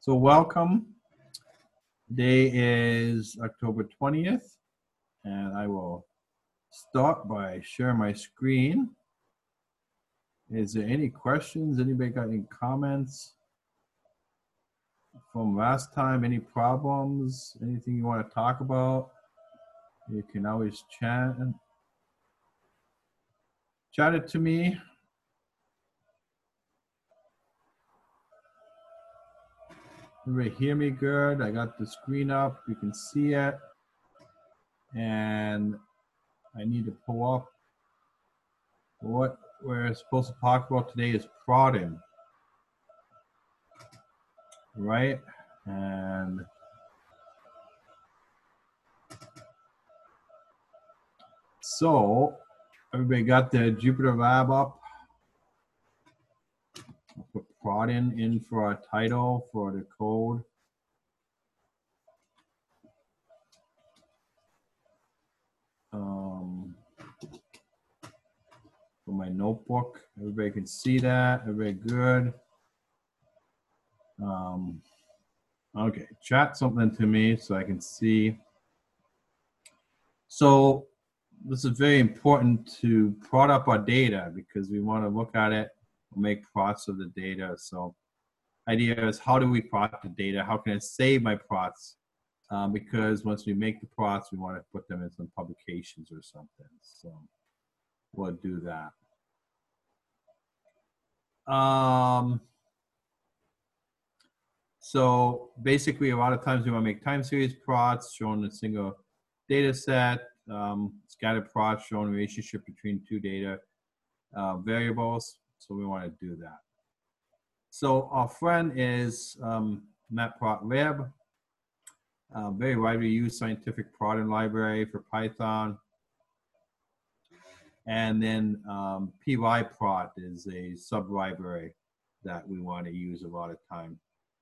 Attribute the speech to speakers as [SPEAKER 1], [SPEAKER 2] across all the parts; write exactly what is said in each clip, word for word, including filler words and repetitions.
[SPEAKER 1] So welcome. Today is October twentieth, and I will start by sharing my screen. Is there any questions? Anybody got any comments from last time? Any problems? Anything you want to talk about? You can always chat. Chat it to me. Everybody hear me good? I got the screen up. You can see it. And I need to pull up what we're supposed to talk about today is prodding. Right? And so everybody got the Jupyter Lab up. I'll put prodding in for our title for the code. Um, for my notebook, everybody can see that. Everybody good? Um, okay, chat something to me so I can see. So this is very important to prod up our data because we want to look at it and make prods of the data. So idea is, how do we prod the data? How can I save my prods? Um, because once we make the prods, we want to put them in some publications or something. So we'll do that. Um, so basically, a lot of times we want to make time series prods showing a single data set, um, scattered prods showing a relationship between two data uh, variables. So we want to do that. So our friend is um, Matplotlib. Uh, very widely used scientific prodding library for Python. And then um, pyprod is a sub-library that we want to use a lot of time.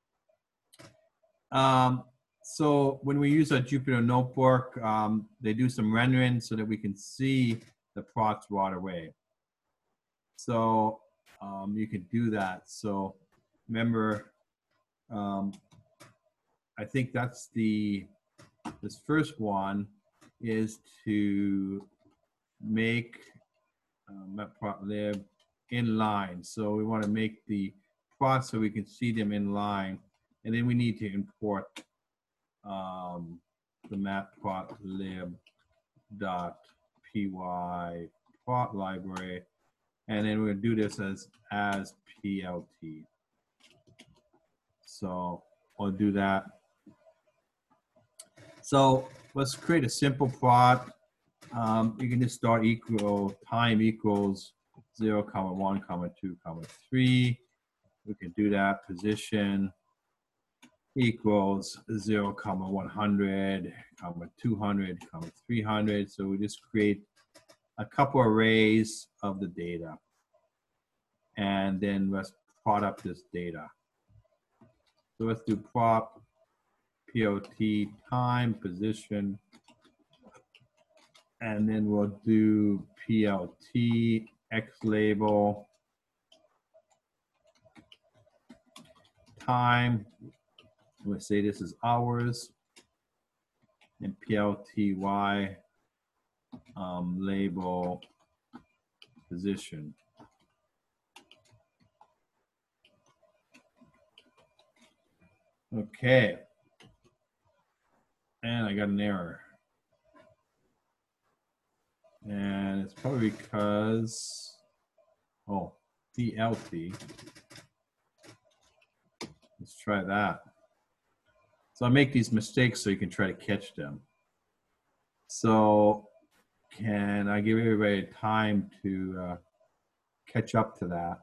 [SPEAKER 1] Um, so when we use a Jupyter Notebook, um, they do some rendering so that we can see the prods right away. So um, you can do that. So remember, um, I think that's the, this first one is to make uh, Matplotlib in line. So we want to make the prods so we can see them in line. And then we need to import um, the matplotlib.py plot library. And then we're going to do this as, as P L T. So I'll do that. So let's create a simple plot. Um, you can just start equal time equals zero comma one comma two comma three. We can do that. Position equals zero comma one hundred comma two hundred comma three hundred. So we just create a couple arrays of the data, and then let's plot up this data. So let's do plot P O T time position, and then we'll do P L T X label time. We'll say this is hours, and P L T Y um, label position. Okay, and I got an error. And it's probably because, oh, D L T. Let's try that. So I make these mistakes so you can try to catch them. So can I give everybody time to uh, catch up to that?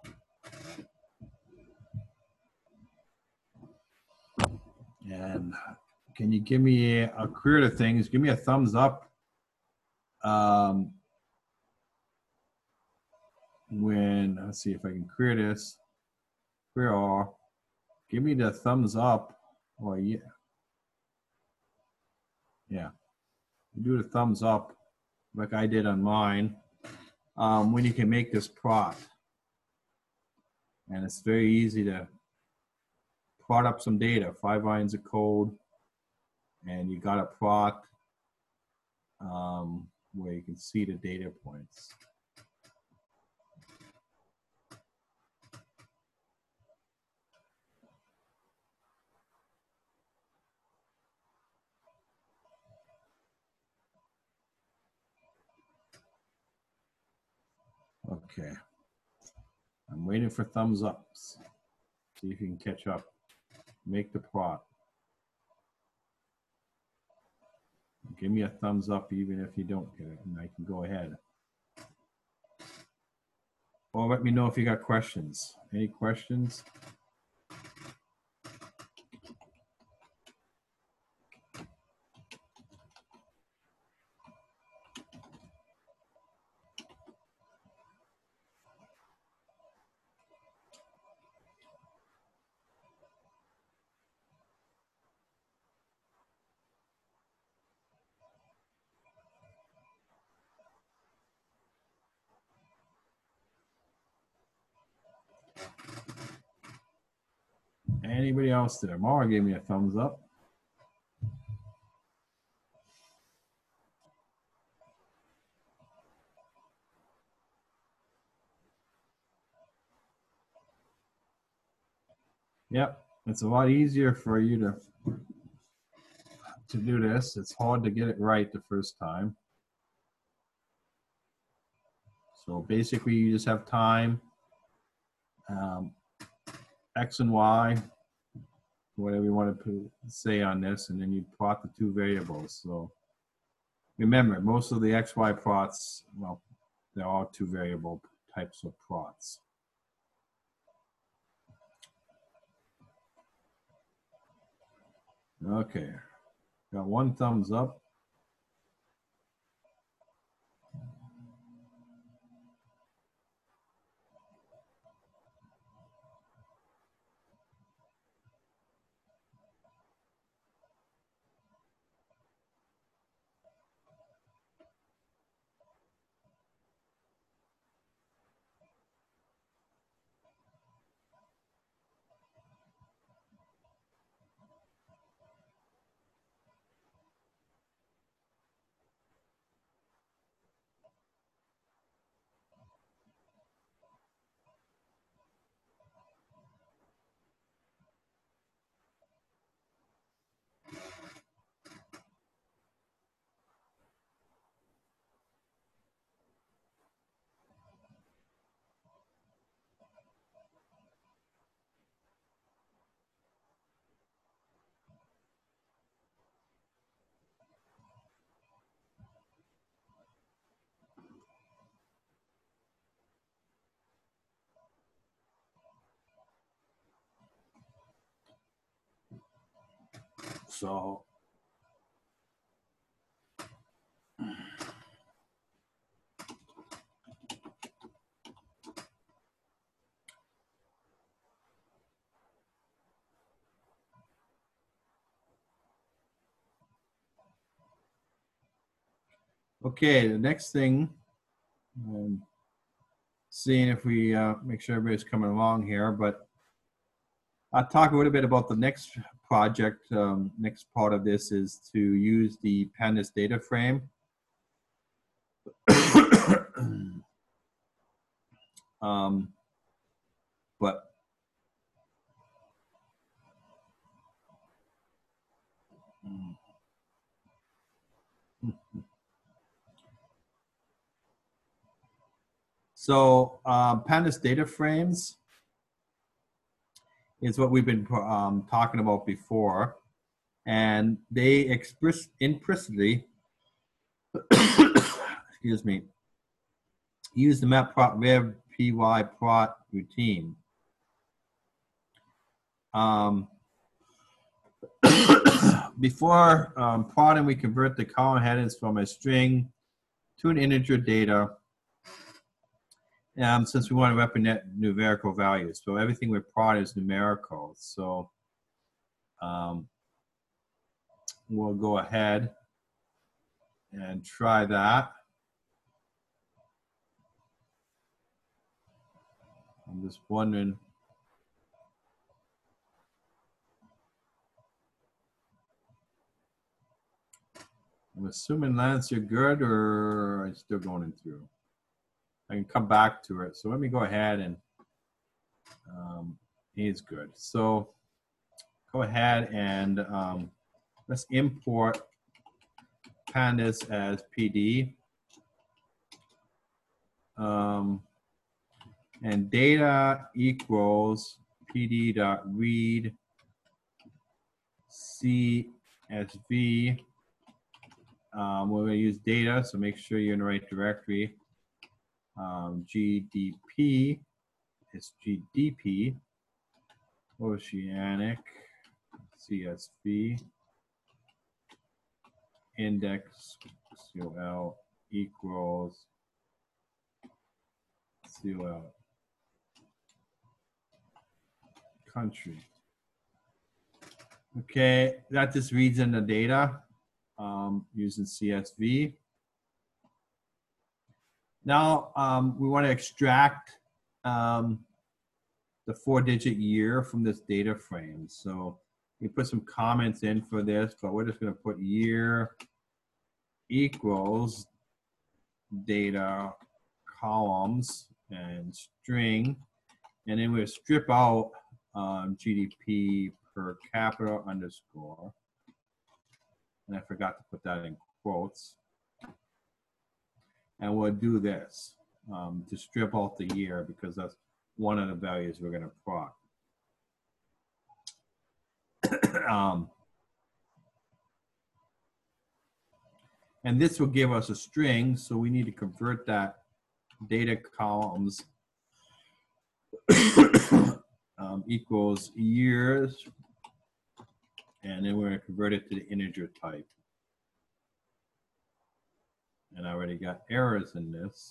[SPEAKER 1] And can you give me a, a career to things? Give me a thumbs up um, when, let's see if I can clear this. Clear all. Give me the thumbs up. Oh, yeah. Yeah. Do the thumbs up like I did on mine um, when you can make this plot. And it's very easy to plot up some data, five lines of code, and you got a plot um, where you can see the data points. Okay, I'm waiting for thumbs ups. See if you can catch up. Make the plot. Give me a thumbs up even if you don't get it, and I can go ahead. Or let me know if you got questions. Any questions? Anybody else there? Mara gave me a thumbs up. Yep, it's a lot easier for you to to do this. It's hard to get it right the first time. So basically, you just have time, um, X and Y, whatever you want to say on this, and then you plot the two variables. So remember, most of the X Y plots, well, they're all two variable types of plots. Okay, got one thumbs up. So okay, the next thing, um, seeing if we uh, make sure everybody's coming along here, but I'll talk a little bit about the next project. Um, next part of this is to use the Pandas data frame. um, but so um, Pandas data frames is what we've been um, talking about before, and they express implicitly, excuse me, use the matplotlib pyplot routine. Um, before um, plotting, we convert the column headers from a string to an integer data, um, since we want to represent numerical values. So everything we plot is numerical. So um, we'll go ahead and try that. I'm just wondering. I'm assuming, Lance, you're good, or are you still going through? I can come back to it. So let me go ahead and um, he's good. So go ahead and um, let's import pandas as P D. Um, and data equals pd.read C S V. Um, we're going to use data, so make sure you're in the right directory. Um, G D P is G D P, Oceanic, C S V, index, C O L equals C O L country. Okay, that just reads in the data um, using C S V. Now um, we want to extract um, the four-digit year from this data frame. So we put some comments in for this, but we're just going to put year equals data columns and string, and then we'll strip out um, G D P per capita underscore, and I forgot to put that in quotes. And we'll do this um, to strip out the year because that's one of the values we're going to plot. um, and this will give us a string, so we need to convert that data columns um, equals years, and then we're going to convert it to the integer type. And I already got errors in this.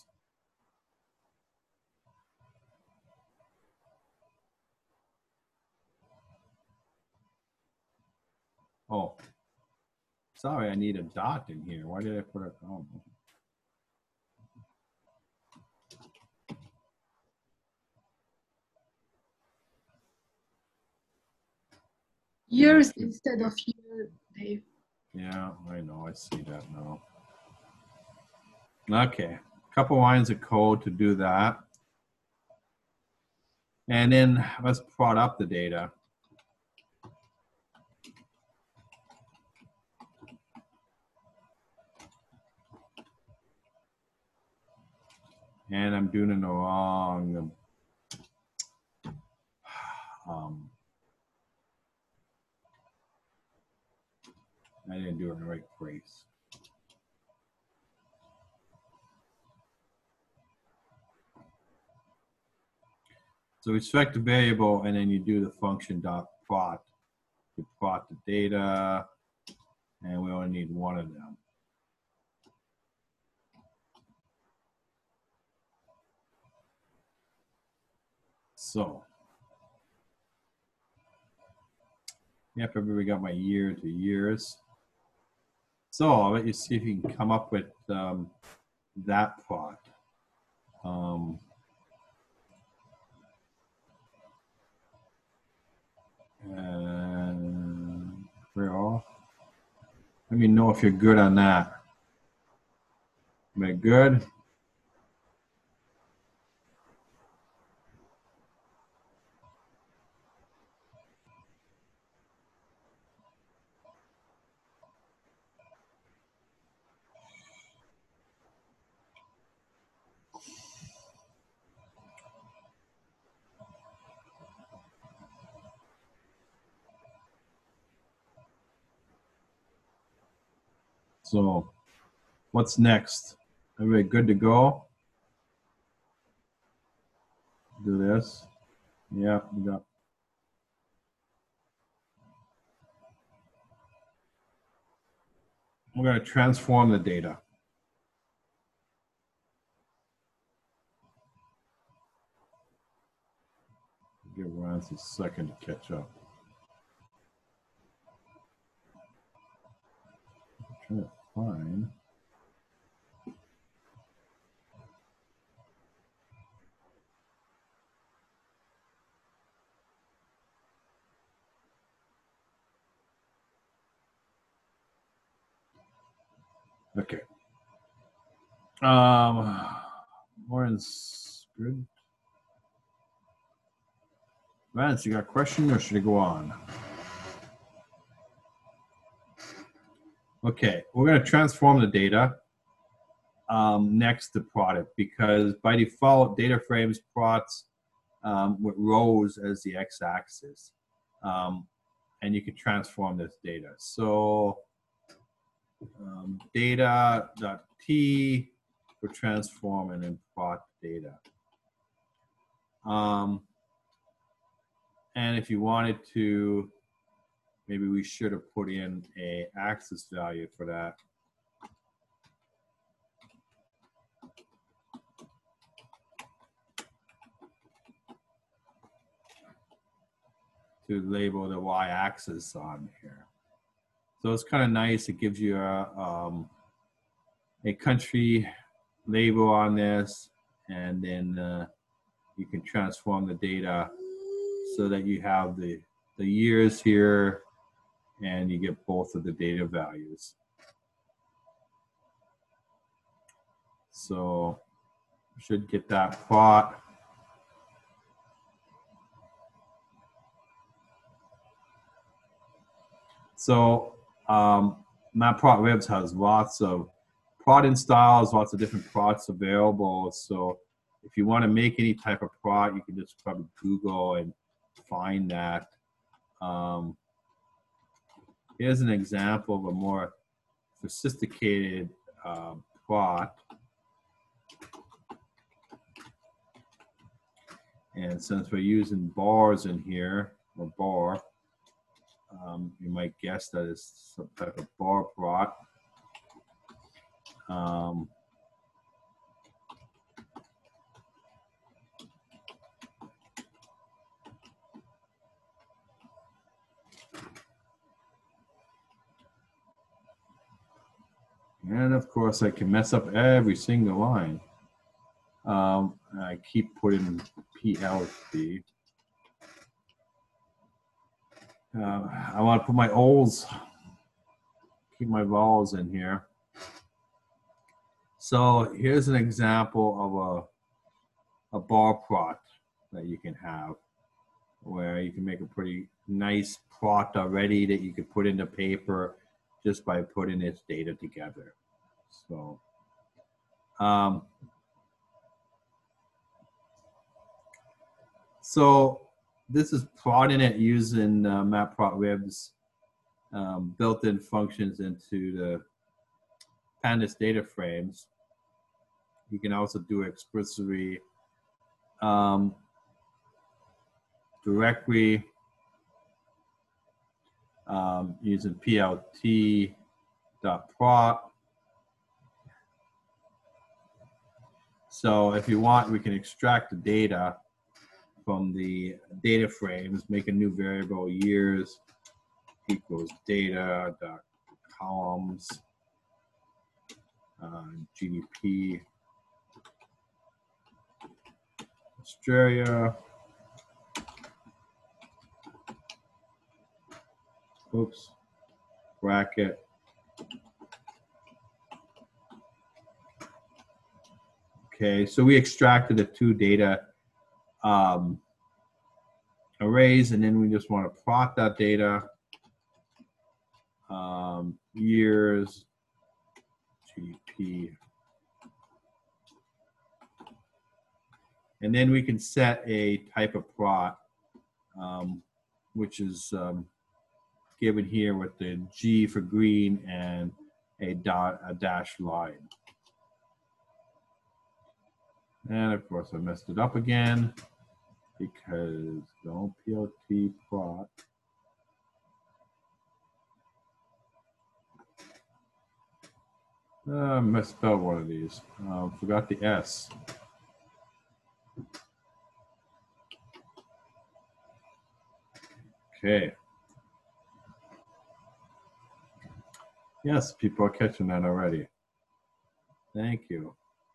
[SPEAKER 1] Oh, sorry, I need a dot in here. Why did I put a comma?
[SPEAKER 2] Years instead of year, Dave.
[SPEAKER 1] Yeah, I know, I see that now. Okay, a couple lines of code to do that. And then let's plot up the data. And I'm doing it wrong. Um, I didn't do it in the right place. So we select the variable, and then you do the function dot plot. You plot the data, and we only need one of them. So, yep, everybody got my year to years. So I'll let you see if you can come up with um, that plot. Um, and we're off. Let me know if you're good on that. Am I good? So what's next? Everybody good to go? Do this. Yeah, we got. We're going to transform the data. Give Lance a second to catch up. I'm trying to find. Okay. Um, Lauren's good. Vance, you got a question or should I go on? Okay, we're going to transform the data um, next to product because by default, data frames plots um, with rows as the x-axis. Um, and you can transform this data. So um, data.t for transform and then plot data. Um, and if you wanted to, maybe we should have put in a axis value for that. To label the y-axis on here. So it's kind of nice. It gives you a, um, a country label on this, and then uh, you can transform the data so that you have the, the years here and you get both of the data values. So you should get that plot. So um, Matplotlib has lots of plotting styles, lots of different plots available. So if you want to make any type of plot, you can just probably Google and find that. Um, here's an example of a more sophisticated uh, plot. And since we're using bars in here, or bar, um, you might guess that it's some type of bar plot. Um, and of course, I can mess up every single line. Um, I keep putting P L T. Uh, I want to put my O's, keep my vowels in here. So here's an example of a, a bar plot that you can have, where you can make a pretty nice plot already that you could put into paper just by putting its data together. So, um, so this is plotting it using uh, Matplotlib's um, built-in functions into the Pandas data frames. You can also do explicitly um, directly um, using P L T dot plot. So if you want, we can extract the data from the data frames, make a new variable, years equals data dot columns, uh, G D P, Australia, oops, bracket, okay, so we extracted the two data um, arrays, and then we just want to plot that data, um, years, G D P, and then we can set a type of plot, um, which is um, given here with the G for green and a dot, a dashed line. And of course I messed it up again because don't P L T plot. Uh, I misspelled one of these. Uh, forgot the S. Okay. Yes, people are catching that already. Thank you.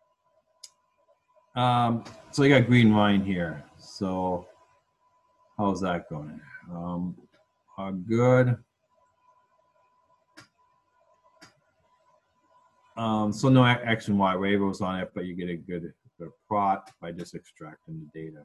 [SPEAKER 1] Um, so you got green line here. So how's that going? Um, uh, good. Um, so no X and Y labels on it, but you get a good, good plot by just extracting the data.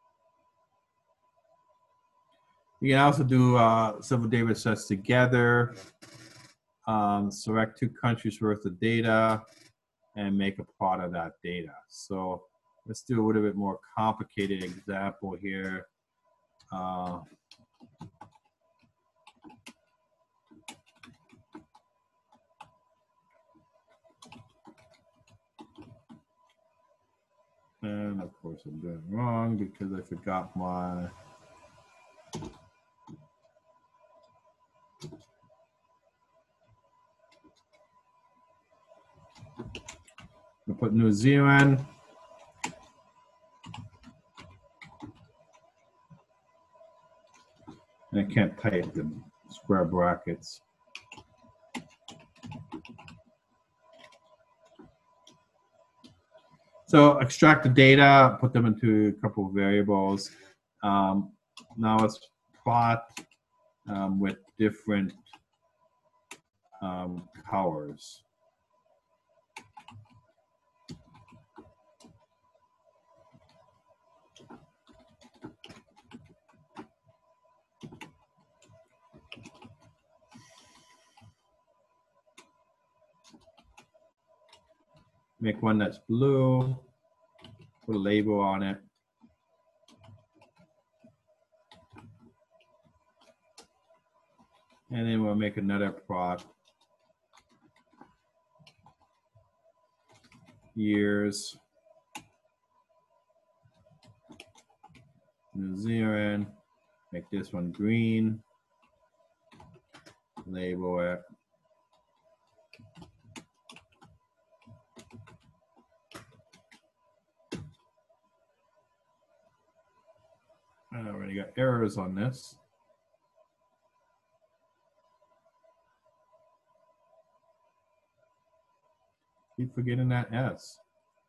[SPEAKER 1] You can also do uh, several data sets together, um, select two countries worth of data, and make a plot of that data. So let's do a little bit more complicated example here. Uh, and of course I'm doing it wrong because I forgot my I put New Zealand. And I can't type the square brackets. So extract the data, put them into a couple of variables. Um, now let's plot um, with different um, colors. Make one that's blue, put a label on it. And then we'll make another plot. Years. New Zealand. Make this one green. Label it. I already got errors on this. Keep forgetting that S.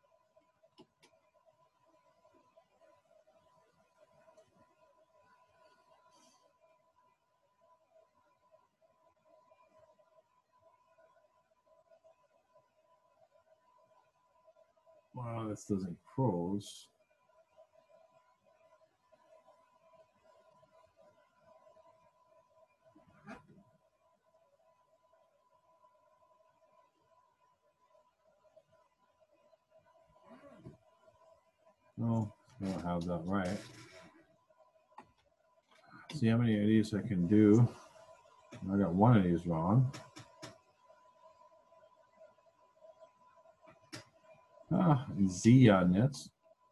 [SPEAKER 1] Wow, this doesn't close. No, I don't have that right. See how many of these I can do. I got one of these wrong. Ah, Z on this.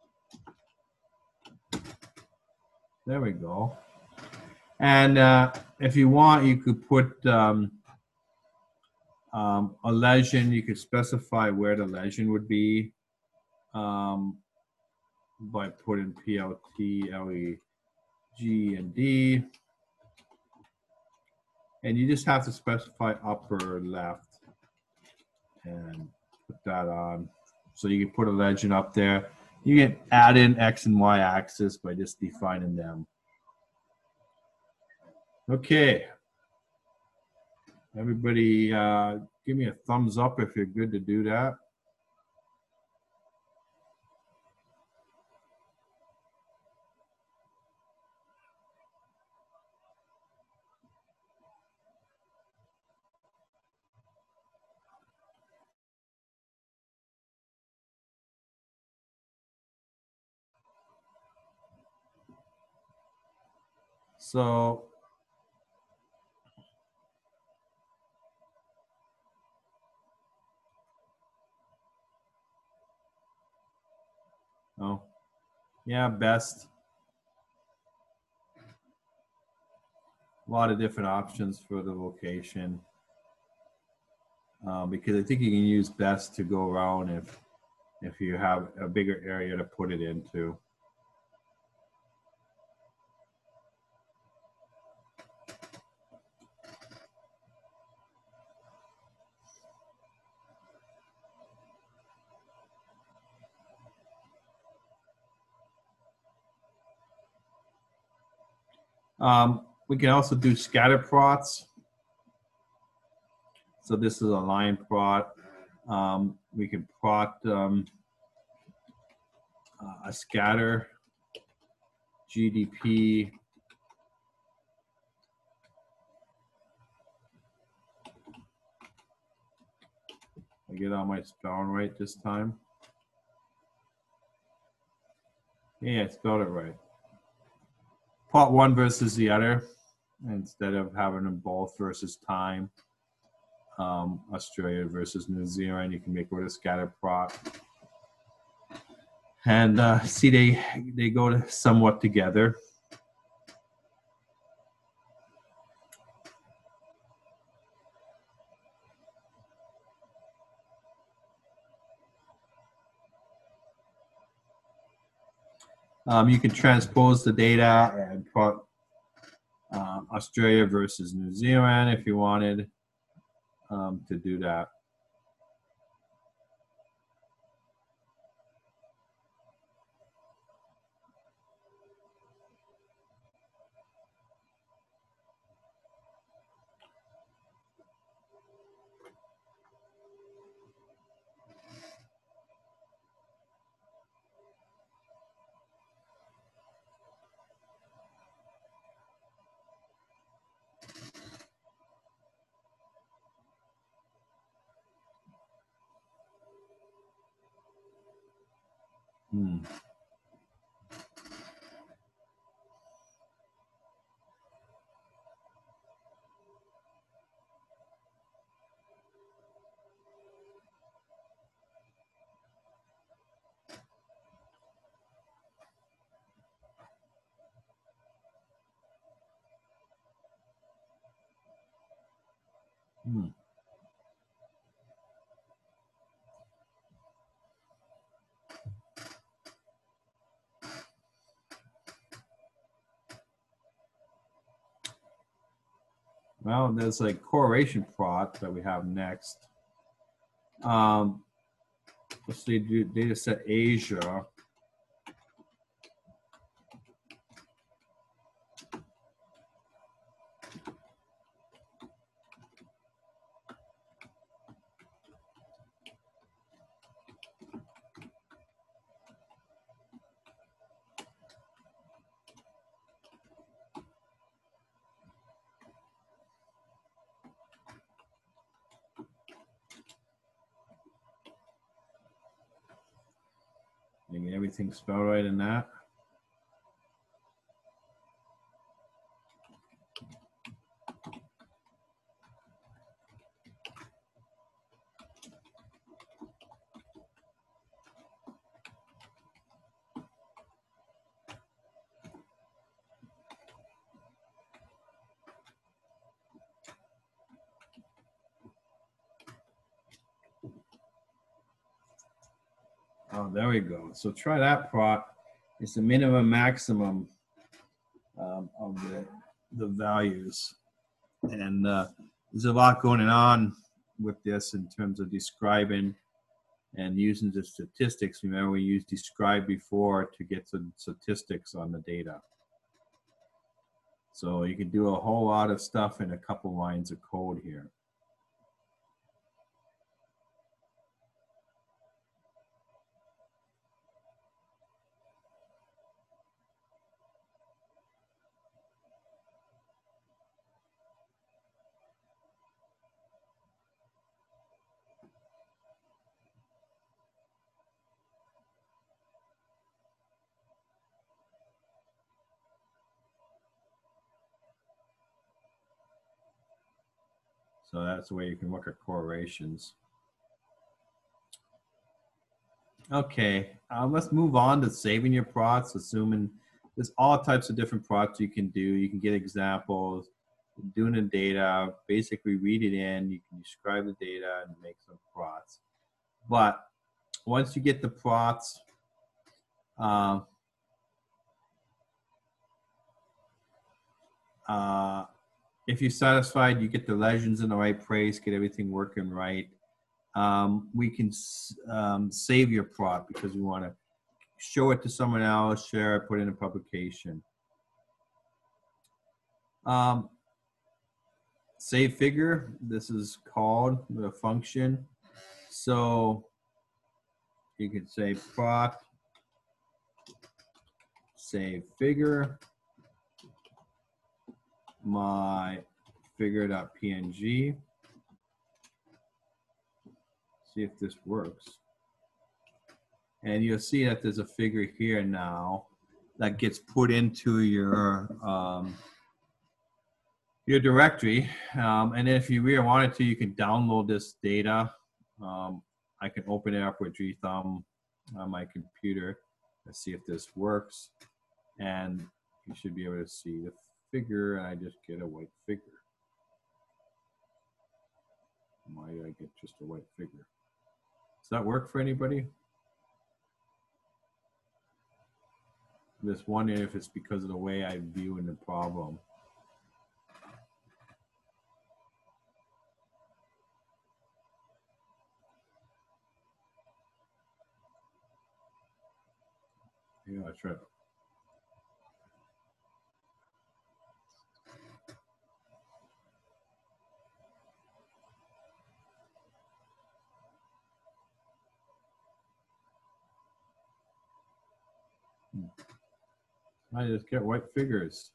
[SPEAKER 1] There we go. And uh, if you want, you could put um, um, a legend. You could specify where the legend would be um, by putting P L T, L E G, and D. And you just have to specify upper left and put that on. So you can put a legend up there. You can add in X and Y axis by just defining them. Okay. Everybody uh, give me a thumbs up if you're good to do that. So oh yeah, best. A lot of different options for the location. Uh, because I think you can use best to go around if if you have a bigger area to put it into. Um, we can also do scatter plots. So this is a line plot. Um, we can plot um, uh, a scatter, G D P, I get all my spelling right this time. Yeah, I spelled it right. Plot one versus the other instead of having them both versus time. Um, Australia versus New Zealand, you can make it with a scatter plot. And uh, see, they they go to somewhat together. Um, you can transpose the data and put uh, Australia versus New Zealand if you wanted um, to do that. Hmm. Hmm. Well, there's a correlation plot that we have next. Um, let's see, do data set Asia. And everything spelled right in that. Oh, there we go. So try that plot. It's the minimum maximum um, of the, the values. And uh, there's a lot going on with this in terms of describing and using the statistics. Remember, we used describe before to get some statistics on the data. So you can do a whole lot of stuff in a couple lines of code here. So that's the way you can look at correlations. Okay, um, let's move on to saving your plots, assuming there's all types of different plots you can do. You can get examples, doing the data, basically read it in, you can describe the data and make some plots. But once you get the plots, uh, uh, if you're satisfied, you get the legends in the right place, get everything working right. Um, we can um, save your plot because we want to show it to someone else, share it, put it in a publication. Um, save figure, this is called the function. So you could say plot, save figure, my figure.png. See if this works. And you'll see that there's a figure here now that gets put into your um, your directory. Um, and if you really wanted to, you can download this data. Um, I can open it up with G Thumb on my computer. Let's see if this works. And you should be able to see the figure. And I just get a white figure. Why did I get just a white figure? Does that work for anybody? I'm just wondering if it's because of the way I'm viewing the problem. Yeah, that's right. I just get white figures.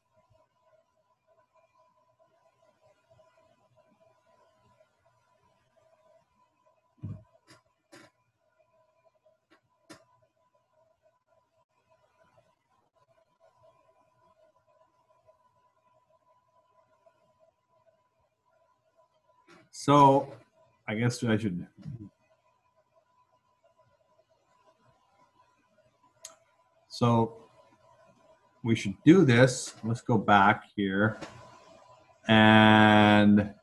[SPEAKER 1] So I guess I should. So we should do this. Let's go back here. And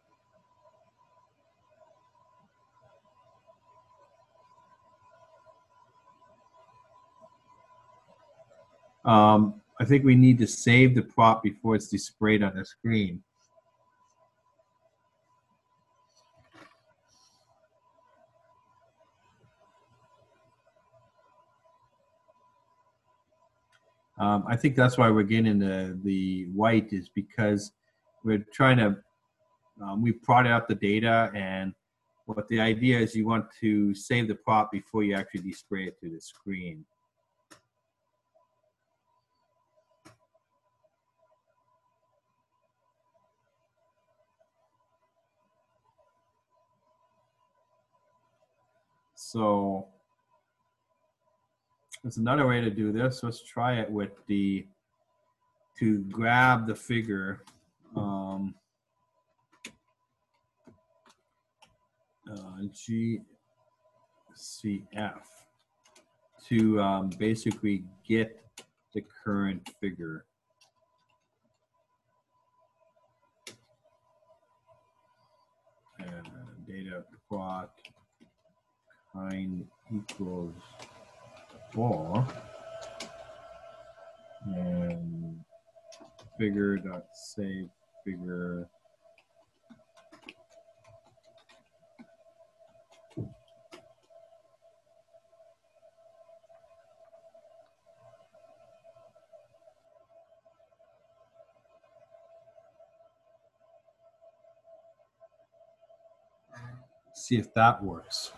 [SPEAKER 1] um, I think we need to save the prop before it's displayed on the screen. Um, I think that's why we're getting the, the white is because we're trying to, um, we plotted out the data, and what the idea is you want to save the prop before you actually display it to the screen. So there's another way to do this. Let's try it with the, to grab the figure. Um, uh, G C F to um, basically get the current figure. And data plot kind equals four, and figure dot save figure see if that works.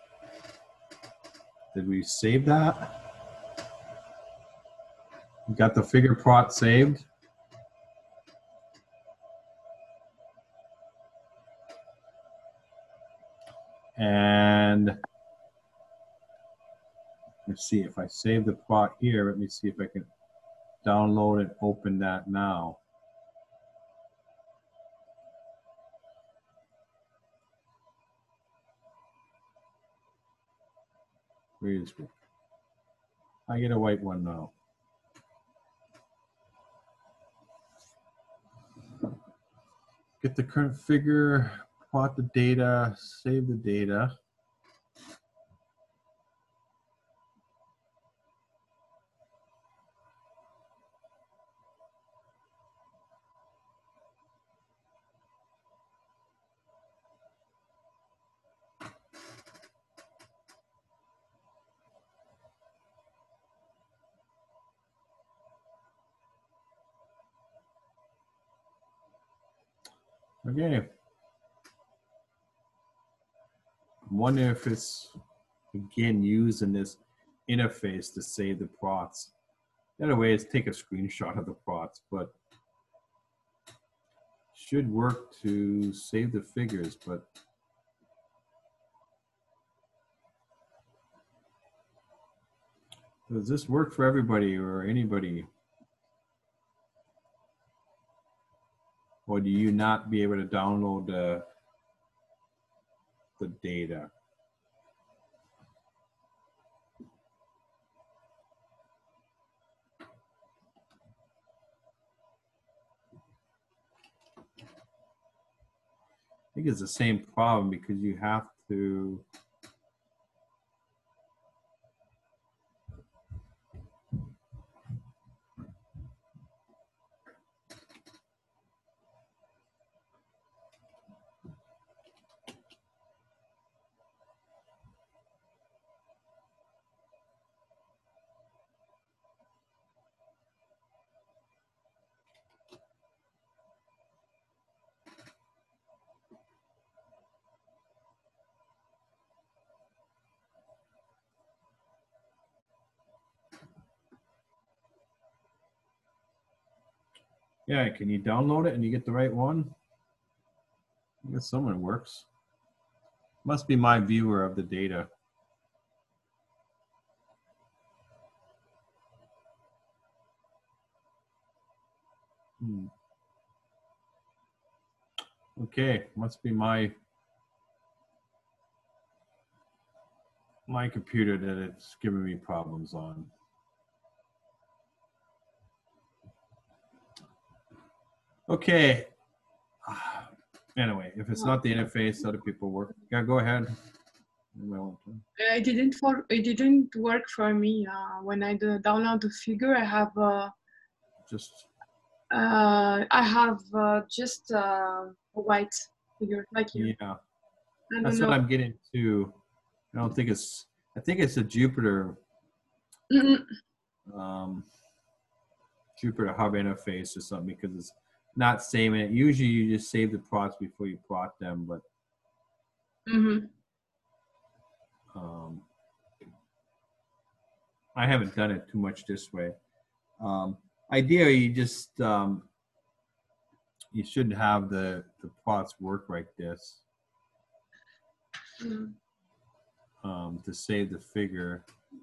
[SPEAKER 1] Did we save that? We got the figure plot saved. And let's see if I save the plot here. Let me see if I can download and open that now. Where is it? I get a white one now. Get the current figure, plot the data, save the data. Okay. I wonder if it's, again, using this interface to save the plots. The other way is take a screenshot of the plots, but should work to save the figures, but does this work for everybody or anybody? Or do you not be able to download the, the data? I think it's the same problem because you have to Yeah, can you download it and you get the right one? I guess someone works. Must be my viewer of the data. Hmm. Okay, must be my my computer that it's giving me problems on. Okay. Anyway, if it's not the interface, other people work. Yeah, go ahead.
[SPEAKER 2] It didn't for it didn't work for me. Uh, when I do download the figure, I have uh,
[SPEAKER 1] just
[SPEAKER 2] uh, I have uh, just uh, a white figure like you.
[SPEAKER 1] Yeah,
[SPEAKER 2] I
[SPEAKER 1] that's
[SPEAKER 2] don't
[SPEAKER 1] what
[SPEAKER 2] know.
[SPEAKER 1] I'm getting to. I don't think it's. I think it's a Jupyter.
[SPEAKER 2] Mm-mm.
[SPEAKER 1] Um, Jupyter Hub interface or something because it's not saving it. Usually you just save the plots before you plot them, but
[SPEAKER 2] Mm-hmm.
[SPEAKER 1] um, I haven't done it too much this way. Um, ideally, you just um, you shouldn't have the the plots work like this
[SPEAKER 2] Mm.
[SPEAKER 1] um, to save the figure.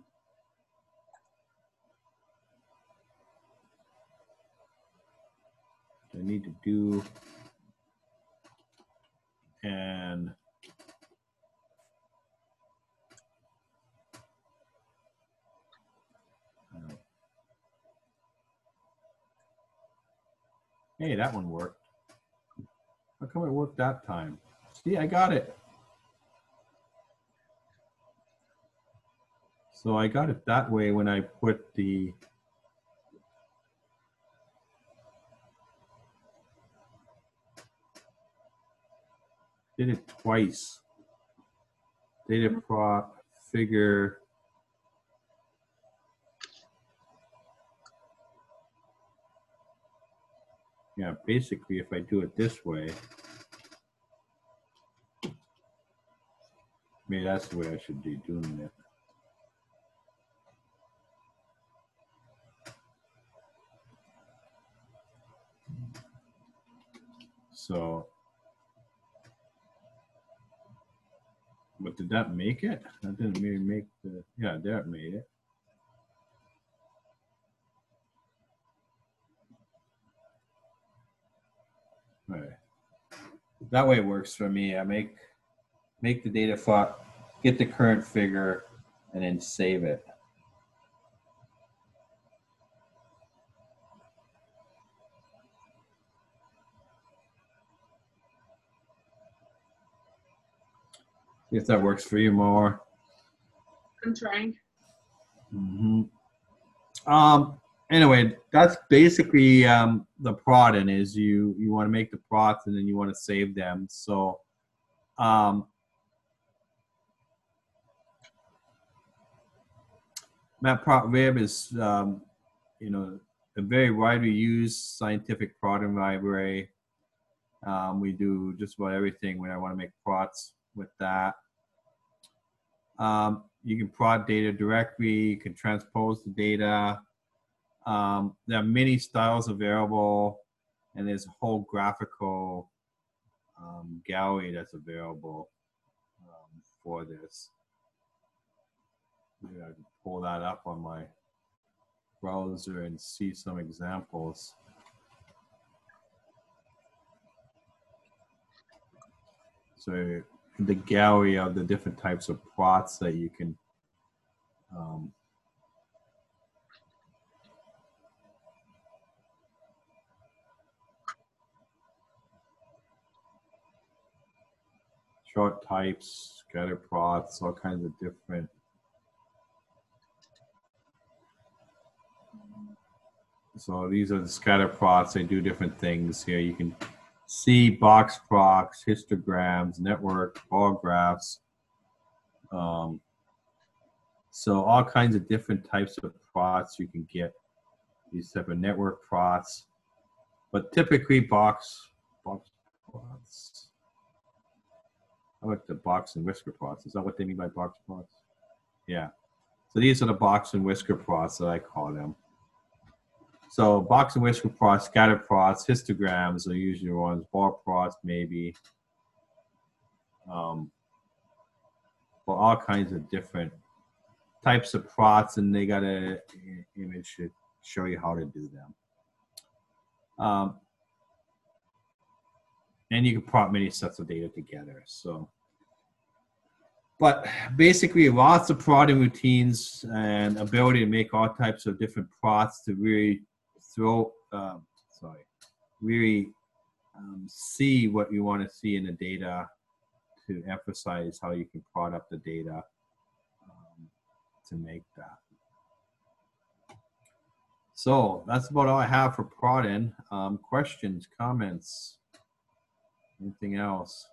[SPEAKER 1] I need to do and uh, hey, that one worked. How come it worked that time? See, I got it. So I got it that way when I put the did it twice. Data plot figure. Yeah, basically, if I do it this way, maybe that's the way I should be doing it. So, but did that make it? That didn't really make the, yeah, that made it. All right. That way it works for me. I make, make the data plot, get the current figure, and then save it. If that works for you more.
[SPEAKER 2] I'm trying.
[SPEAKER 1] Mm-hmm. Um, anyway, that's basically um, the plotting is you, you want to make the plots and then you want to save them. So um, Matplotlib is, um, you know, a very widely used scientific plotting library. Um, we do just about everything when I want to make plots with that. Um, you can prod data directly, you can transpose the data. Um, there are many styles available, and there's a whole graphical um, gallery that's available um, for this. Maybe I can pull that up on my browser and see some examples. So the gallery of the different types of plots that you can um, chart types, scatter plots, all kinds of different. So these are the scatter plots. They do different things here. You can see box plots, histograms, network, bar graphs. Um, so all kinds of different types of plots you can get. These type of network plots, but typically box box plots. I like the box and whisker plots. Is that what they mean by box plots? Yeah. So these are the box and whisker plots that I call them. So box and whisker plots, scatter plots, histograms are usually ones, bar plots maybe. Um, well, all kinds of different types of plots, and they got an image to show you how to do them. Um, and you can plot many sets of data together. So, but basically, lots of plotting routines and ability to make all types of different plots to really throw, um, sorry, really um, see what you want to see in the data, to emphasize how you can plot up the data um, to make that. So that's about all I have for plotting. Um, questions, comments, anything else?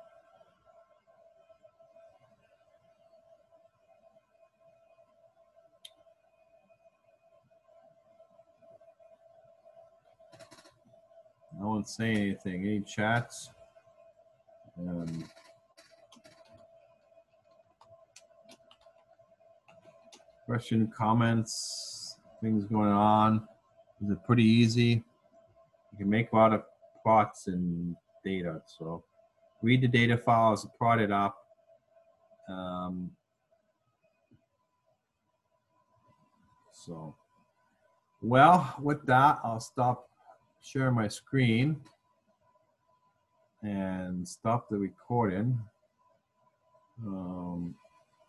[SPEAKER 1] No one's saying anything. Any chats? Um, question, comments, things going on? Is it pretty easy? You can make a lot of plots and data. So read the data files, plot it up. Um, so, well, with that, I'll stop sharing my screen and stop the recording.